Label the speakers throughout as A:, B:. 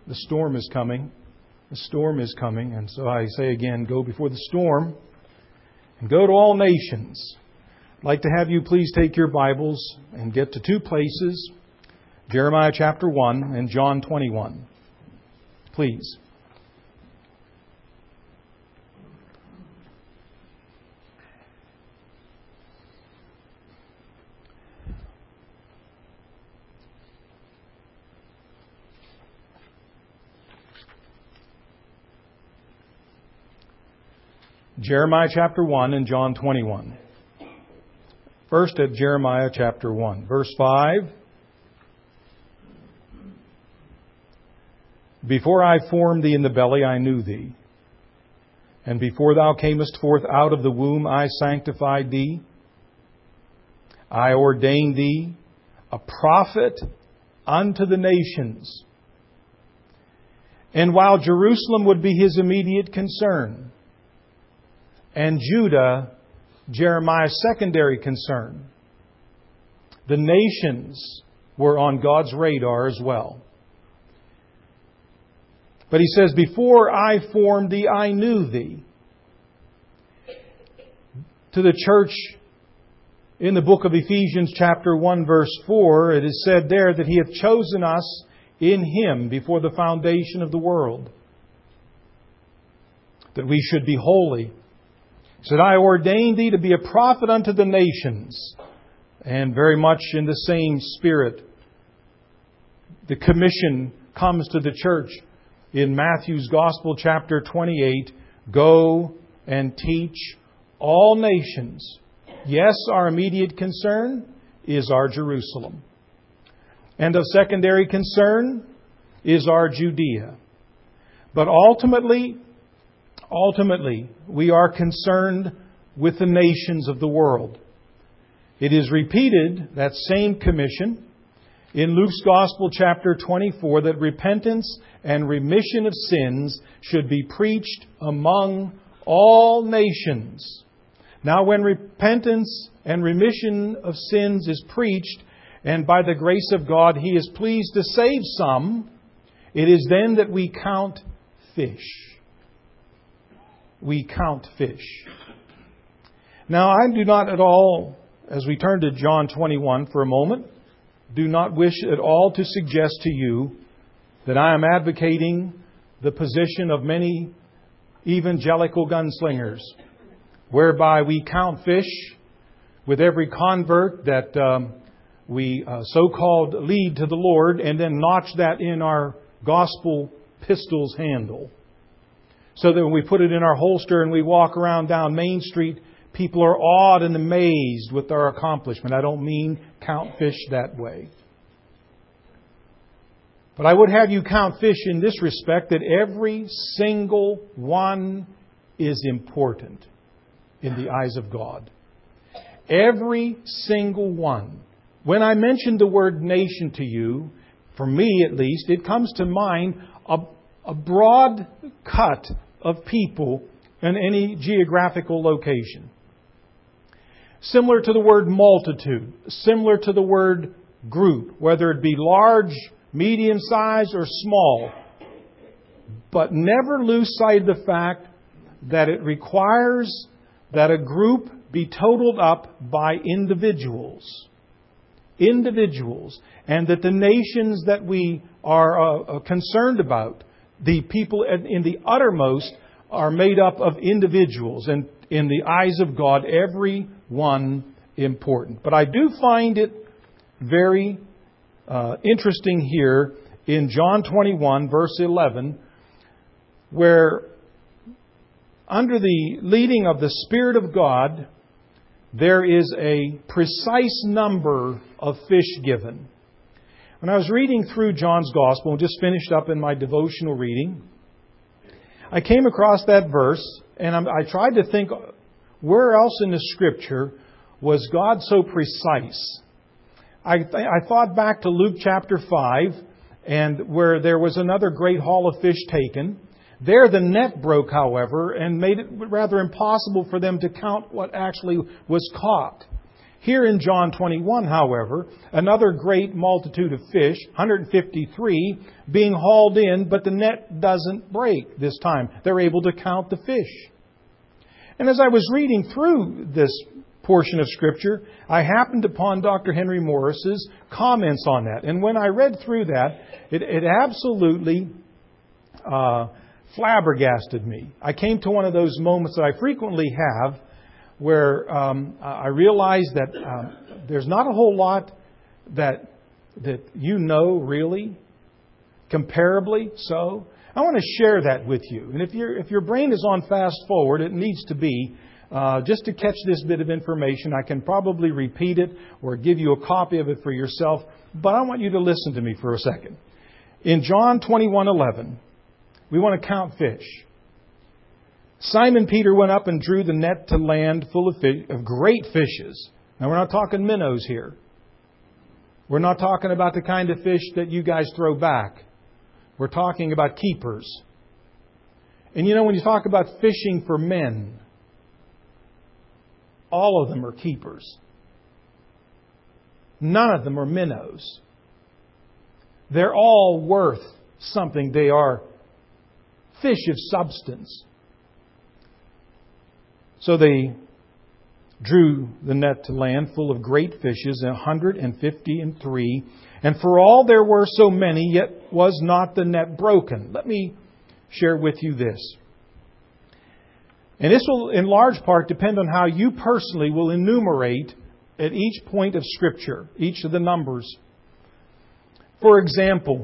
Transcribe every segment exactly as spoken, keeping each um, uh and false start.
A: The storm is coming. The storm is coming. And so I say again, go before the storm and go to all nations. I'd like to have you please take your Bibles and get to two places, Jeremiah chapter one and John twenty-one. Please. Jeremiah chapter one and John twenty-one. First at Jeremiah chapter one, verse five. Before I formed thee in the belly, I knew thee. And before thou camest forth out of the womb, I sanctified thee. I ordained thee a prophet unto the nations. And while Jerusalem would be his immediate concern, and Judah, Jeremiah's secondary concern, the nations were on God's radar as well. But he says, before I formed thee, I knew thee. To the church in the book of Ephesians chapter one verse four, it is said there that He hath chosen us in Him before the foundation of the world, that we should be holy. He said, I ordained thee to be a prophet unto the nations. And very much in the same spirit, the commission comes to the church in Matthew's Gospel chapter twenty-eight. Go and teach all nations. Yes, our immediate concern is our Jerusalem. And of secondary concern is our Judea. But ultimately, Ultimately, we are concerned with the nations of the world. It is repeated, that same commission, in Luke's Gospel chapter twenty-four, that repentance and remission of sins should be preached among all nations. Now, when repentance and remission of sins is preached, and by the grace of God He is pleased to save some, it is then that we count fish. We count fish. Now, I do not at all, as we turn to John twenty-one for a moment, do not wish at all to suggest to you that I am advocating the position of many evangelical gunslingers, whereby we count fish with every convert that um, we uh, so-called lead to the Lord, and then notch that in our gospel pistol's handle. So that when we put it in our holster and we walk around down Main Street, people are awed and amazed with our accomplishment. I don't mean count fish that way. But I would have you count fish in this respect, that every single one is important in the eyes of God. Every single one. When I mention the word nation to you, for me at least, it comes to mind a A broad cut of people in any geographical location. Similar to the word multitude, similar to the word group, whether it be large, medium size, or small. But never lose sight of the fact that it requires that a group be totaled up by individuals. Individuals. And that the nations that we are uh, concerned about, the people in the uttermost, are made up of individuals. And in the eyes of God, every one important. But I do find it very uh, interesting here in John twenty-one, verse eleven, where under the leading of the Spirit of God, there is a precise number of fish given. When I was reading through John's Gospel, and just finished up in my devotional reading, I came across that verse, and I tried to think, where else in the Scripture was God so precise? I, th- I thought back to Luke chapter five, and where there was another great haul of fish taken. There the net broke, however, and made it rather impossible for them to count what actually was caught. Here in John twenty-one, however, another great multitude of fish, one hundred fifty-three, being hauled in, but the net doesn't break this time. They're able to count the fish. And as I was reading through this portion of Scripture, I happened upon Doctor Henry Morris's comments on that. And when I read through that, it, it absolutely uh, flabbergasted me. I came to one of those moments that I frequently have where um, I realized that um, there's not a whole lot that that you know really, comparably so. I want to share that with you. And if your if your brain is on fast forward, it needs to be uh, just to catch this bit of information. I can probably repeat it or give you a copy of it for yourself, but I want you to listen to me for a second. In John twenty-one eleven, we want to count fish. Simon Peter went up and drew the net to land full of, fish, of great fishes. Now, we're not talking minnows here. We're not talking about the kind of fish that you guys throw back. We're talking about keepers. And you know, when you talk about fishing for men, all of them are keepers. None of them are minnows. They're all worth something. They are fish of substance. So they drew the net to land full of great fishes, one hundred fifty and three. And for all there were so many, yet was not the net broken. Let me share with you this. And this will in large part depend on how you personally will enumerate at each point of Scripture, each of the numbers. For example,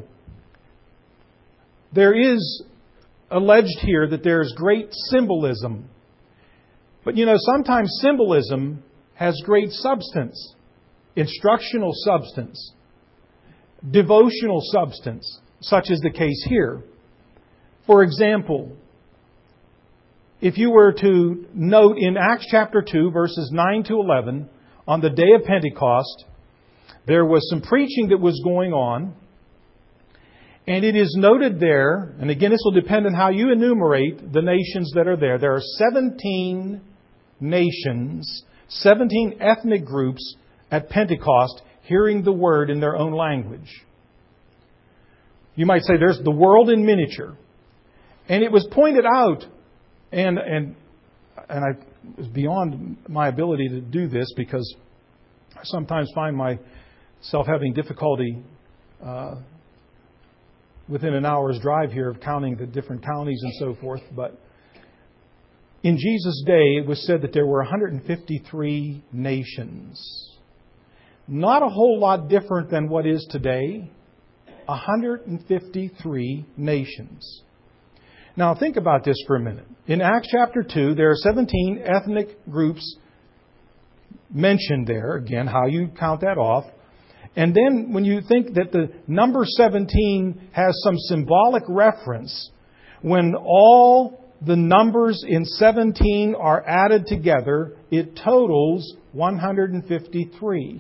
A: there is alleged here that there is great symbolism. But you know, sometimes symbolism has great substance, instructional substance, devotional substance, such is the case here. For example, if you were to note in Acts chapter two, verses nine to eleven, on the day of Pentecost, there was some preaching that was going on. And it is noted there, and again, this will depend on how you enumerate the nations that are there. There are seventeen nations, seventeen ethnic groups at Pentecost hearing the Word in their own language. You might say there's the world in miniature. And it was pointed out, and and and I it was beyond my ability to do this because I sometimes find myself having difficulty uh, within an hour's drive here of counting the different counties and so forth. But in Jesus' day, it was said that there were one hundred fifty-three nations. Not a whole lot different than what is today. one hundred fifty-three nations. Now think about this for a minute. In Acts chapter two, there are seventeen ethnic groups mentioned there. Again, how you count that off. And then when you think that the number seventeen has some symbolic reference, when all the numbers in seventeen are added together, it totals one hundred fifty-three.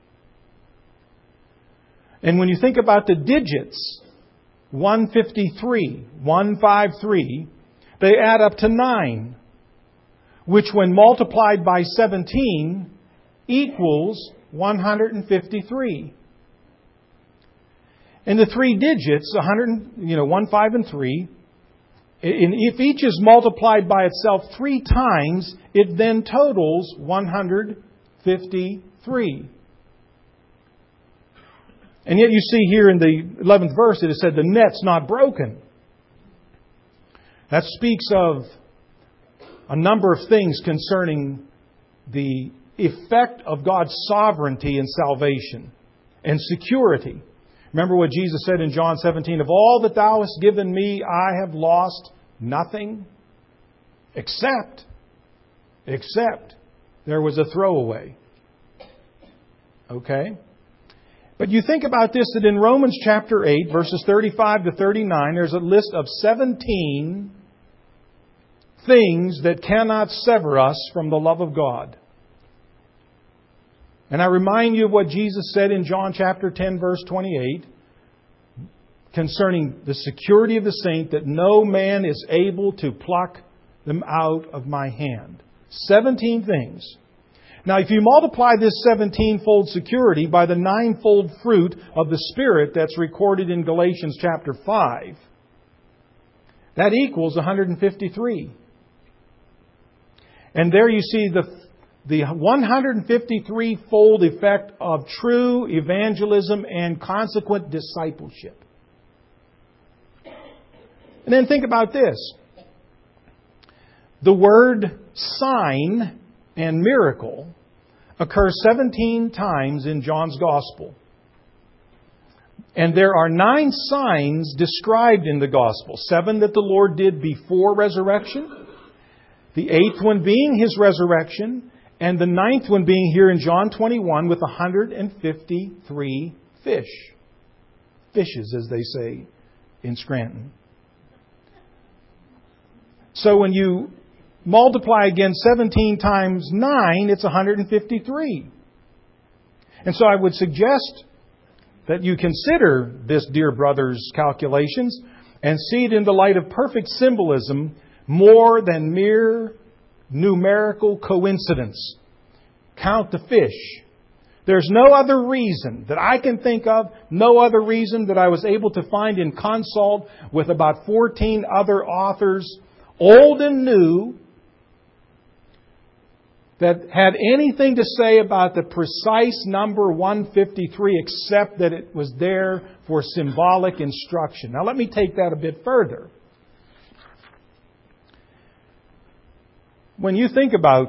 A: And when you think about the digits, one hundred fifty-three, one hundred fifty-three, they add up to nine, which when multiplied by seventeen equals one hundred fifty-three. And the three digits, one hundred, you know, one, five, and three, if each is multiplied by itself three times, it then totals one hundred fifty-three. And yet you see here in the eleventh verse, it is said the net's not broken. That speaks of a number of things concerning the effect of God's sovereignty in salvation and security. Remember what Jesus said in John seventeen, of all that thou hast given me, I have lost nothing except, except there was a throwaway. Okay? But you think about this, that in Romans chapter eight, verses thirty-five to thirty-nine, there's a list of seventeen things that cannot sever us from the love of God. And I remind you of what Jesus said in John chapter ten, verse twenty-eight, concerning the security of the saint, that no man is able to pluck them out of my hand. Seventeen things. Now, if you multiply this seventeen-fold security by the nine-fold fruit of the Spirit that's recorded in Galatians chapter five, that equals one hundred fifty-three. And there you see the, the one hundred fifty-three-fold effect of true evangelism and consequent discipleship. And then think about this. The word sign and miracle occurs seventeen times in John's Gospel. And there are nine signs described in the Gospel. Seven that the Lord did before resurrection. The eighth one being His resurrection. And the ninth one being here in John twenty-one with one hundred fifty-three fish. Fishes, as they say in Scranton. So when you multiply again seventeen times nine, it's one hundred fifty-three. And so I would suggest that you consider this, dear brother's calculations, and see it in the light of perfect symbolism more than mere numerical coincidence. Count the fish. There's no other reason that I can think of, no other reason that I was able to find in consult with about fourteen other authors, old and new, that had anything to say about the precise number one hundred fifty-three, except that it was there for symbolic instruction. Now let me take that a bit further. When you think about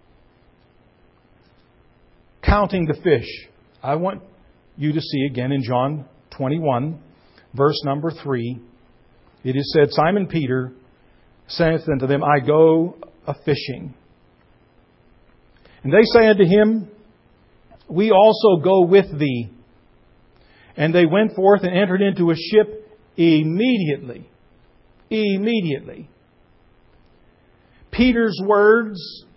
A: counting the fish, I want you to see again in John twenty-one, verse number three, it is said, Simon Peter saith unto them, I go a-fishing. And they say unto him, we also go with thee. And they went forth and entered into a ship immediately. Immediately. Peter's words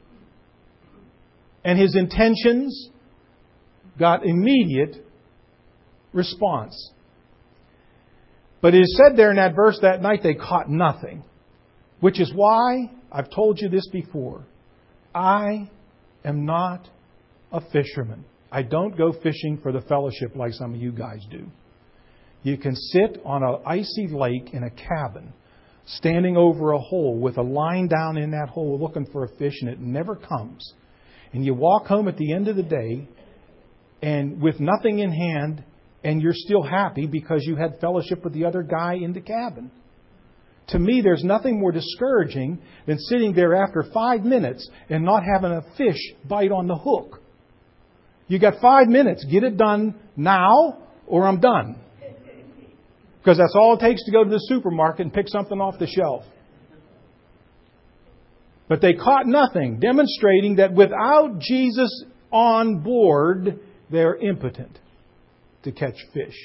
A: and his intentions got immediate response. But it is said there in that verse that night they caught nothing. Which is why, I've told you this before, I am not a fisherman. I don't go fishing for the fellowship like some of you guys do. You can sit on an icy lake in a cabin, standing over a hole with a line down in that hole looking for a fish, and it never comes. And you walk home at the end of the day and with nothing in hand, and you're still happy because you had fellowship with the other guy in the cabin. To me, there's nothing more discouraging than sitting there after five minutes and not having a fish bite on the hook. You got five minutes. Get it done now or I'm done. Because that's all it takes to go to the supermarket and pick something off the shelf. But they caught nothing, demonstrating that without Jesus on board, they're impotent to catch fish.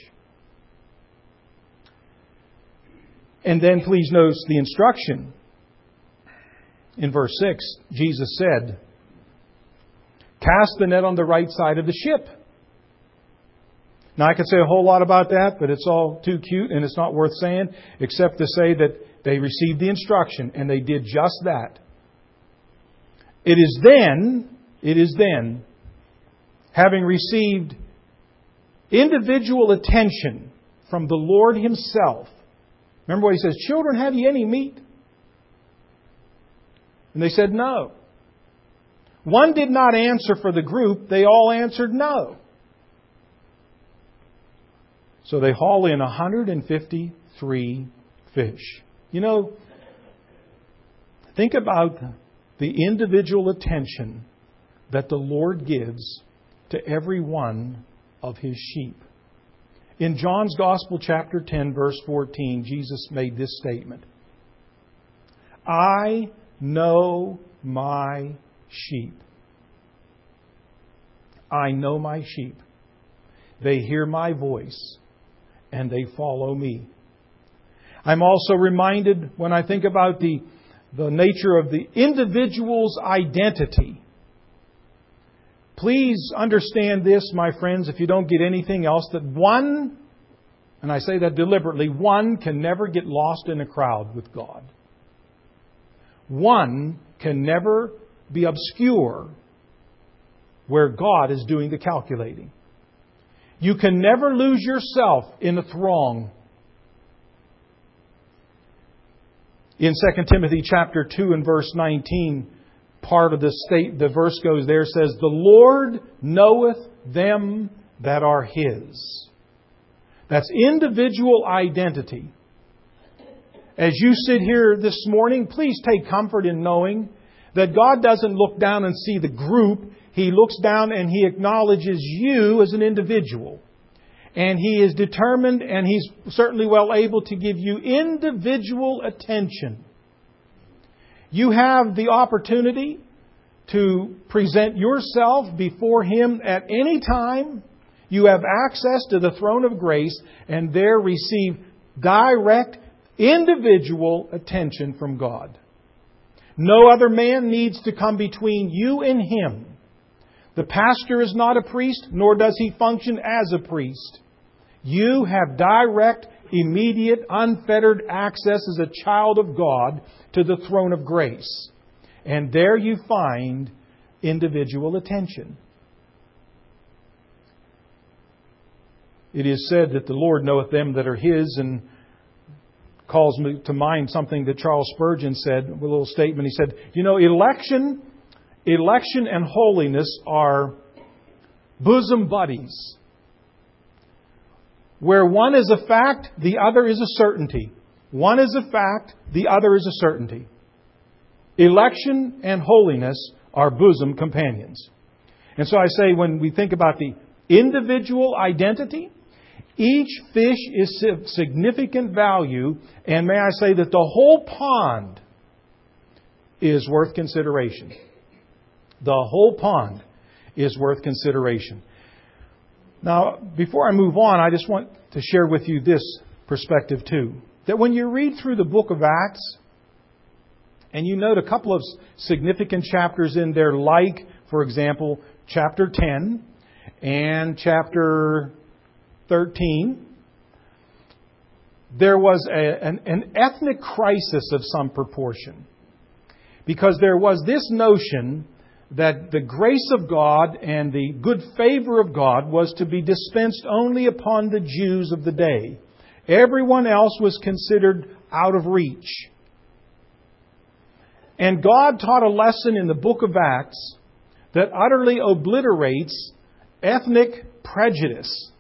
A: And then please notice the instruction. In verse six, Jesus said, cast the net on the right side of the ship. Now I could say a whole lot about that, but it's all too cute and it's not worth saying, except to say that they received the instruction and they did just that. It is then, it is then, having received individual attention from the Lord Himself. Remember what He says, children, have ye any meat? And they said no. One did not answer for the group. They all answered no. So they haul in one hundred fifty-three fish. You know, think about the individual attention that the Lord gives to every one of His sheep. In John's Gospel, chapter ten, verse fourteen, Jesus made this statement. I know my sheep. I know my sheep. They hear my voice, and they follow me. I'm also reminded when I think about the, the nature of the individual's identity. Please understand this, my friends, if you don't get anything else, that one, and I say that deliberately, one can never get lost in a crowd with God. One can never be obscure where God is doing the calculating. You can never lose yourself in a throng. In Second Timothy chapter two and verse nineteen, part of the state, the verse goes there, says, "The Lord knoweth them that are His." That's individual identity. As you sit here this morning, please take comfort in knowing that God doesn't look down and see the group. He looks down and He acknowledges you as an individual. And He is determined, and He's certainly well able to give you individual attention. You have the opportunity to present yourself before Him at any time. You have access to the throne of grace and there receive direct, individual attention from God. No other man needs to come between you and Him. The pastor is not a priest, nor does he function as a priest. You have direct, immediate, unfettered access as a child of God to the throne of grace. And there you find individual attention. It is said that the Lord knoweth them that are His, and calls me to mind something that Charles Spurgeon said, a little statement. He said, you know, election, election and holiness are bosom buddies. Where one is a fact, the other is a certainty. One is a fact, the other is a certainty. Election and holiness are bosom companions. And so I say, when we think about the individual identity, each fish is of significant value, and may I say that the whole pond is worth consideration. The whole pond is worth consideration. Now, before I move on, I just want to share with you this perspective too. That when you read through the book of Acts, and you note a couple of significant chapters in there, like, for example, chapter ten and chapter thirteen, there was a, an, an ethnic crisis of some proportion. Because there was this notion that the grace of God and the good favor of God was to be dispensed only upon the Jews of the day. Everyone else was considered out of reach. And God taught a lesson in the book of Acts that utterly obliterates ethnic prejudice.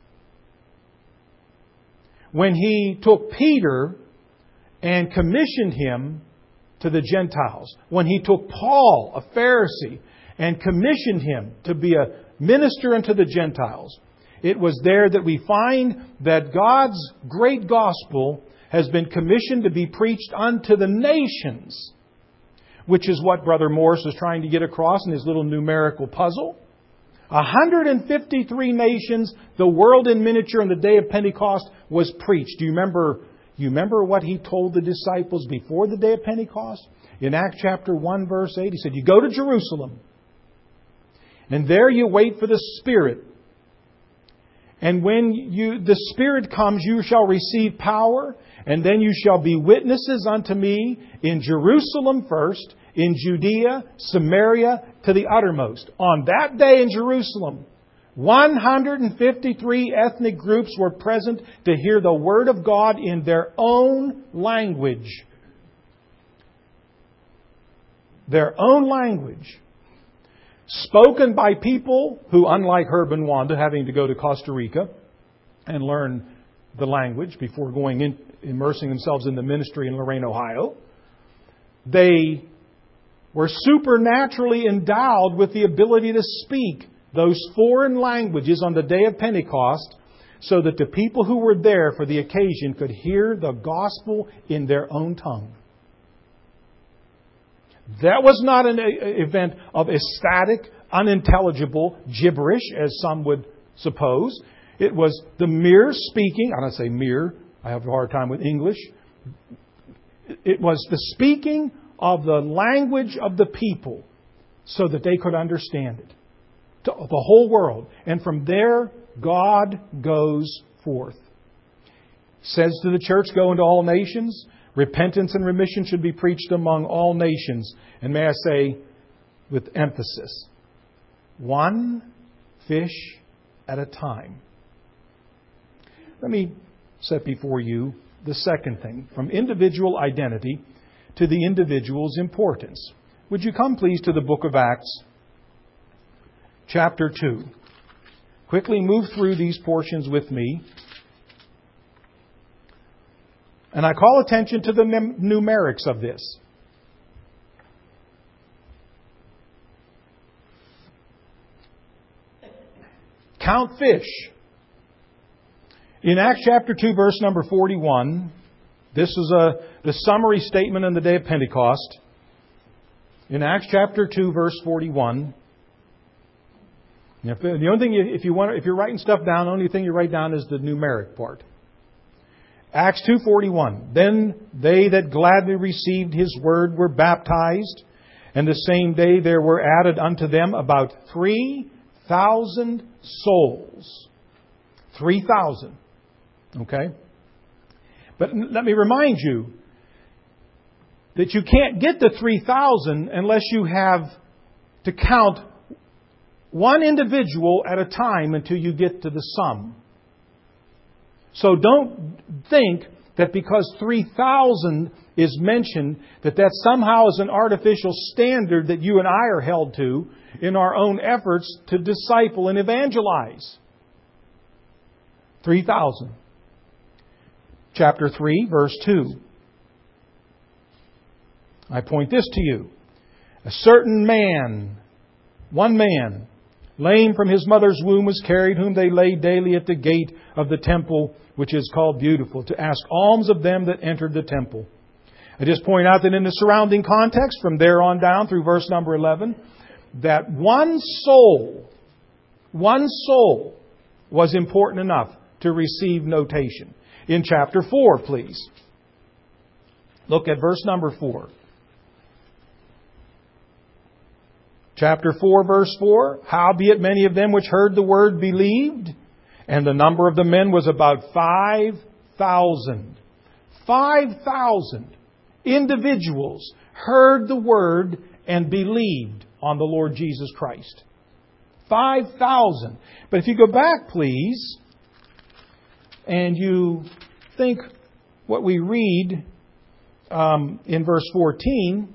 A: When He took Peter and commissioned him to the Gentiles. When He took Paul, a Pharisee, and commissioned him to be a minister unto the Gentiles. It was there that we find that God's great gospel has been commissioned to be preached unto the nations, which is what Brother Morris is trying to get across in his little numerical puzzle. one hundred fifty-three nations, the world in miniature on the day of Pentecost was preached. Do you remember, you remember what He told the disciples before the day of Pentecost? In Acts chapter one, verse eight, He said, you go to Jerusalem, and there you wait for the Spirit. And when you the Spirit comes, you shall receive power, and then you shall be witnesses unto me in Jerusalem first, in Judea, Samaria, to the uttermost. On that day in Jerusalem, one hundred fifty-three ethnic groups were present to hear the Word of God in their own language. Their own language. Spoken by people who, unlike Herb and Wanda, having to go to Costa Rica and learn the language before going in, immersing themselves in the ministry in Lorain, Ohio, they were supernaturally endowed with the ability to speak those foreign languages on the day of Pentecost, so that the people who were there for the occasion could hear the gospel in their own tongue. That was not an event of ecstatic, unintelligible gibberish, as some would suppose. It was the mere speaking. I don't say mere. I have a hard time with English. It was the speaking of the language of the people so that they could understand it. To the whole world. And from there, God goes forth. Says to the church, go into all nations. Repentance and remission should be preached among all nations. And may I say, with emphasis, One fish at a time. Let me set before you the second thing, from individual identity to the individual's importance. Would you come, please, to the book of Acts, chapter two. Quickly move through these portions with me. And I call attention to the numerics of this. Count fish. In Acts chapter two, verse number forty-one, this is a, the summary statement on the day of Pentecost. In Acts chapter two, verse forty-one, if, the only thing, you, if, you want, if you're writing stuff down, the only thing you write down is the numeric part. Acts two forty-one, then they that gladly received His word were baptized, and the same day there were added unto them about three thousand souls. Three thousand. Okay? But let me remind you that you can't get to three thousand unless you have to count one individual at a time until you get to the sum. So don't think that because three thousand is mentioned, that that somehow is an artificial standard that you and I are held to in our own efforts to disciple and evangelize. three thousand. Chapter three, verse two. I point this to you. A certain man, one man, lame from his mother's womb, was carried, whom they laid daily at the gate of the temple, which is called Beautiful, to ask alms of them that entered the temple. I just point out that in the surrounding context, from there on down through verse number eleven, that one soul, one soul was important enough to receive notation. In chapter four, please. Look at verse number four. Chapter four, verse four. Howbeit many of them which heard the word believed, and the number of the men was about five thousand. Five thousand individuals heard the word and believed on the Lord Jesus Christ. Five thousand. But if you go back, please, and you think what we read um, in verse fourteen.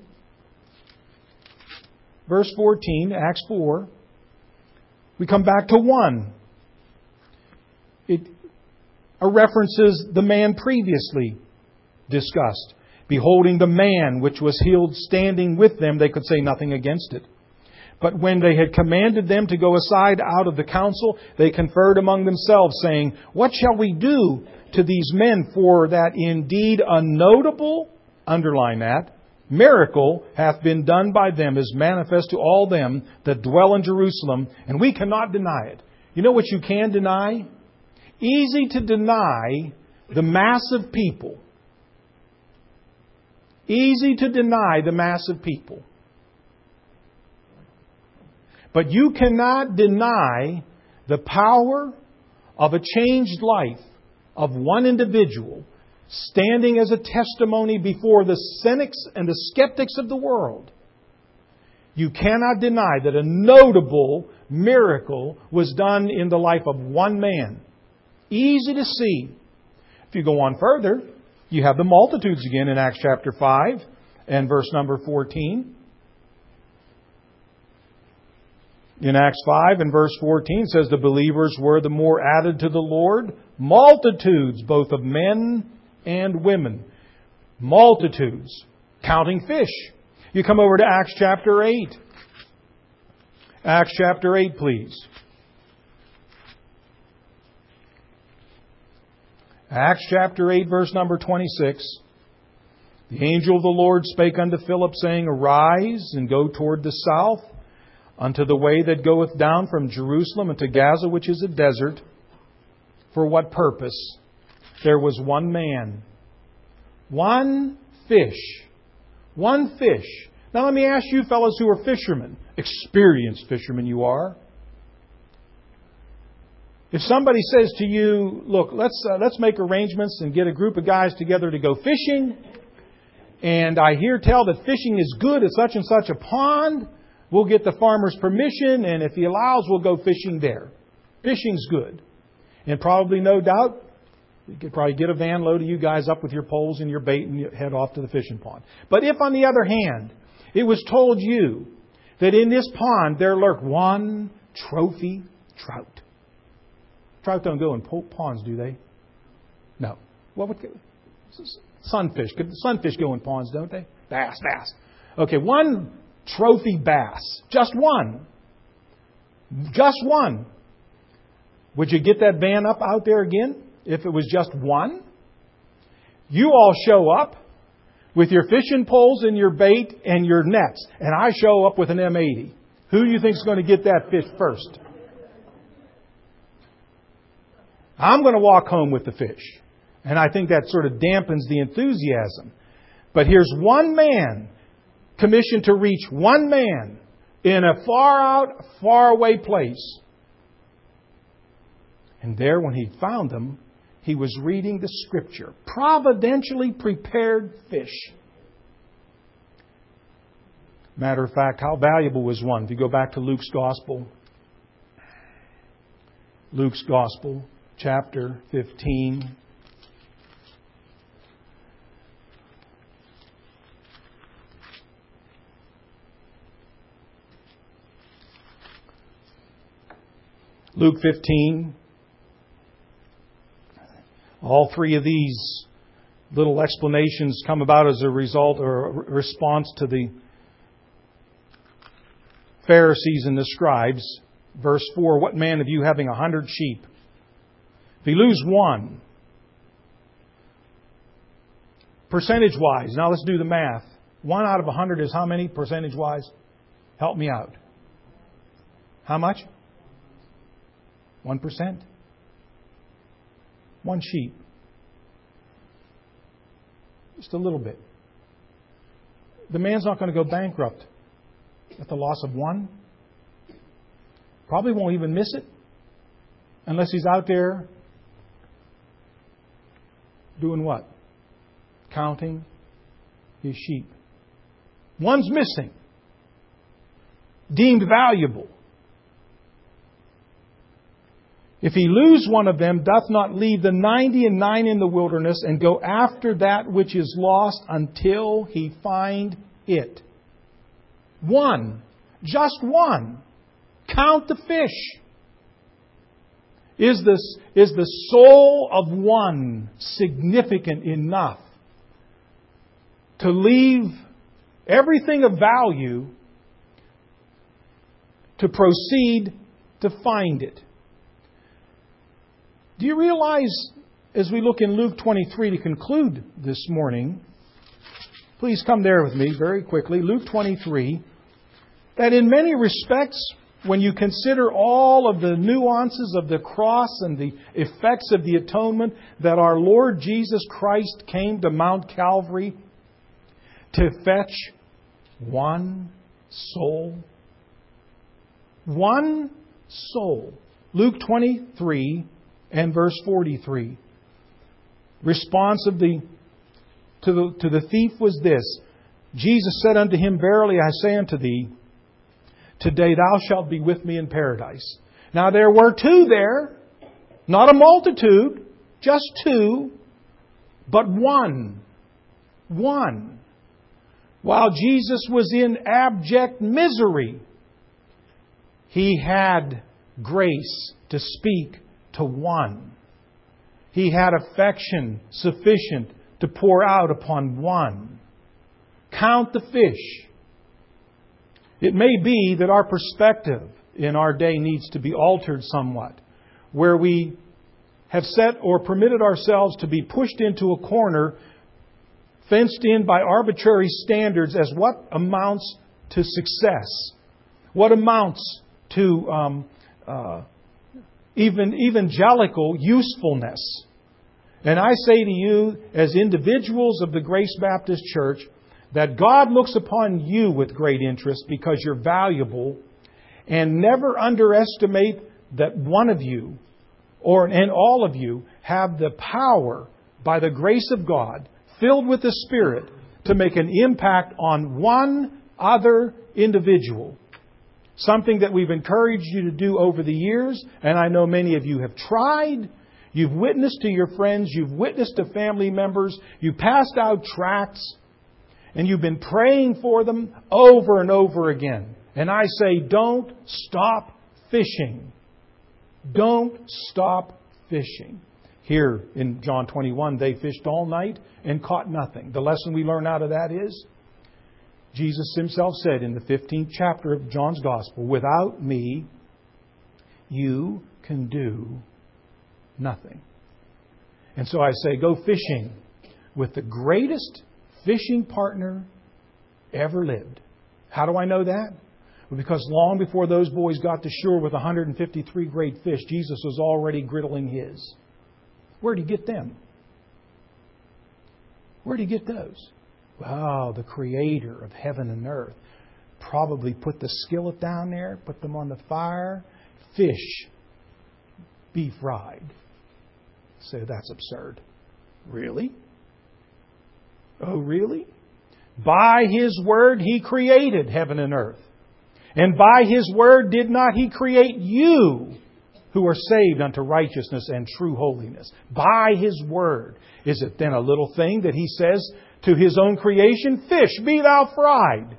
A: Verse fourteen, Acts four. We come back to one. It references the man previously discussed. Beholding the man which was healed standing with them, they could say nothing against it. But when they had commanded them to go aside out of the council, they conferred among themselves, saying, What shall we do to these men? For that indeed a notable, underline that, miracle hath been done by them, is manifest to all them that dwell in Jerusalem, and we cannot deny it. You know what you can deny? Easy to deny the mass of people. Easy to deny the mass of people. But you cannot deny the power of a changed life of one individual standing as a testimony before the cynics and the skeptics of the world. You cannot deny that a notable miracle was done in the life of one man. Easy to see. If you go on further, you have the multitudes again in Acts chapter five and verse number fourteen. In Acts five and verse fourteen it says, The believers were the more added to the Lord, multitudes both of men and women. Multitudes. Counting fish. You come over to Acts chapter eight. Acts chapter eight, please. Acts chapter eight, verse number twenty-six. The angel of the Lord spake unto Philip, saying, Arise and go toward the south, unto the way that goeth down from Jerusalem unto Gaza, which is a desert. For what purpose? There was one man. One fish. One fish. Now let me ask you fellows who are fishermen. Experienced fishermen you are. If somebody says to you, look, let's uh, let's make arrangements and get a group of guys together to go fishing. And I hear tell that fishing is good at such and such a pond. We'll get the farmer's permission, and if he allows, we'll go fishing there. Fishing's good. And probably, no doubt, you could probably get a van load of you guys up with your poles and your bait and you head off to the fishing pond. But if, on the other hand, it was told you that in this pond there lurked one trophy trout. Trout don't go in ponds, do they? No. What would sunfish? Could sunfish go in ponds, don't they? Bass, bass. Okay, one trophy bass. Just one. Just one. Would you get that van up out there again if it was just one? You all show up with your fishing poles and your bait and your nets, and I show up with an M eighty. Who do you think is going to get that fish first? I'm going to walk home with the fish. And I think that sort of dampens the enthusiasm. But here's one man commissioned to reach one man in a far out, far away place. And there, when he found them, he was reading the Scripture. Providentially prepared fish. Matter of fact, how valuable was one? If you go back to Luke's Gospel. Luke's Gospel, chapter fifteen. Luke fifteen. All three of these little explanations come about as a result or a response to the Pharisees and the scribes. Verse four, what man of you having a hundred sheep, if he lose one, percentage-wise, now let's do the math. One out of a hundred is how many percentage-wise? Help me out. How much? One percent? One sheep. Just a little bit. The man's not going to go bankrupt at the loss of one. Probably won't even miss it unless he's out there doing what? Counting his sheep. One's missing. Deemed valuable. If he lose one of them, doth not leave the ninety and nine in the wilderness, and go after that which is lost until he find it. One. Just one. Count the fish. Is this, is the soul of one significant enough to leave everything of value to proceed to find it? Do you realize, as we look in Luke twenty-three to conclude this morning, please come there with me very quickly, Luke twenty-three, that in many respects, when you consider all of the nuances of the cross and the effects of the atonement, that our Lord Jesus Christ came to Mount Calvary to fetch one soul. One soul. Luke twenty-three and verse forty-three. Response of the to the to the thief was this. Jesus said unto him, verily I say unto thee, today thou shalt be with me in paradise. Now there were two there, not a multitude, just two, but one. One. While Jesus was in abject misery, He had grace to speak to one. He had affection sufficient to pour out upon one. Count the fish. It may be that our perspective in our day needs to be altered somewhat, where we have set or permitted ourselves to be pushed into a corner, fenced in by arbitrary standards as what amounts to success, what amounts to um, uh, even evangelical usefulness. And I say to you, as individuals of the Grace Baptist Church, that God looks upon you with great interest because you're valuable, and never underestimate that one of you, or and all of you, have the power, by the grace of God, filled with the Spirit, to make an impact on one other individual Something that we've encouraged you to do over the years, and I know many of you have tried. You've witnessed to your friends. You've witnessed to family members. You passed out tracts, and you've been praying for them over and over again. And I say, don't stop fishing. Don't stop fishing. Here in John twenty-one, they fished all night and caught nothing. The lesson we learn out of that is, Jesus Himself said in the fifteenth chapter of John's Gospel, without me, you can do nothing. And so I say, go fishing with the greatest fishing partner ever lived. How do I know that? Well, because long before those boys got to shore with one hundred fifty-three great fish, Jesus was already griddling His. Where did He get them? Where did He get those? Wow, the Creator of heaven and earth probably put the skillet down there, put them on the fire, fish, be fried. Say, that's absurd. Really? Oh, really? By His word He created heaven and earth. And by His word did not He create you, who are saved unto righteousness and true holiness. By His word. Is it then a little thing that He says to His own creation, fish, be thou fried?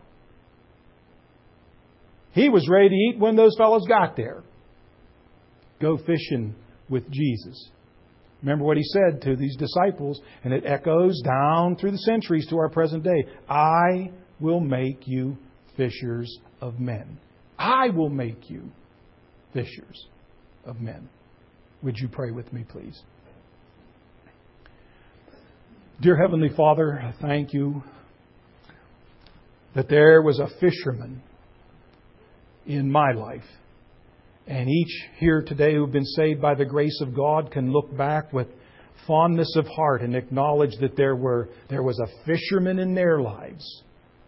A: He was ready to eat when those fellows got there. Go fishing with Jesus. Remember what He said to these disciples, and it echoes down through the centuries to our present day. I will make you fishers of men. I will make you fishers of men. Would you pray with me, please? Dear Heavenly Father, I thank You that there was a fisherman in my life. And each here today who have been saved by the grace of God can look back with fondness of heart and acknowledge that there were there was a fisherman in their lives.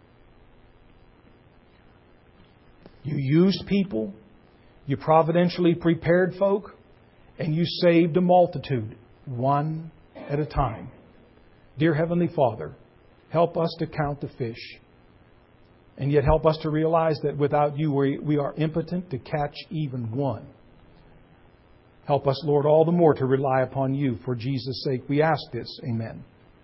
A: You used people, You providentially prepared folk, and You saved a multitude, one at a time. Dear Heavenly Father, help us to count the fish. And yet help us to realize that without You we, we are impotent to catch even one. Help us, Lord, all the more to rely upon You. For Jesus' sake we ask this. Amen.